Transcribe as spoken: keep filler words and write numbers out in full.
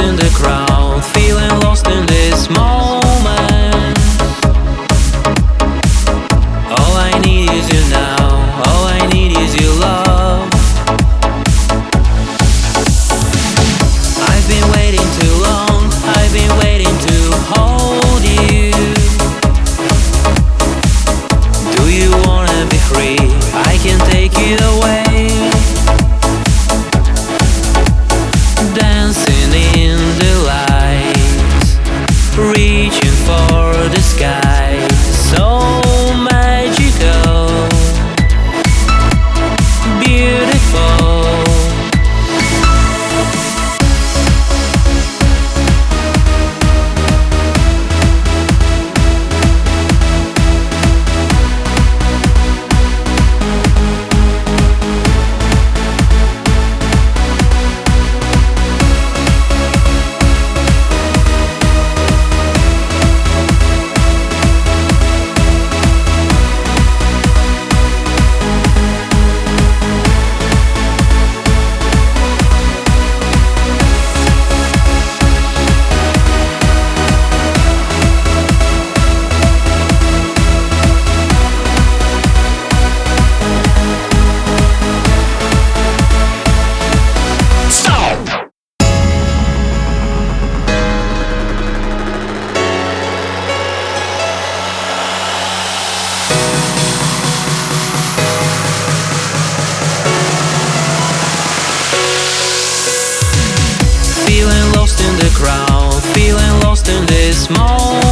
in the crowd, feeling lost in this moment. All I need is you now, all I need is your love. I've been waiting too long, I've been waiting to hold you. Do you wanna be free? I can take you away. Dancing in the lights, reaching for the sky, so magical, beautiful. Feeling lost in the crowd, feeling lost in this moment.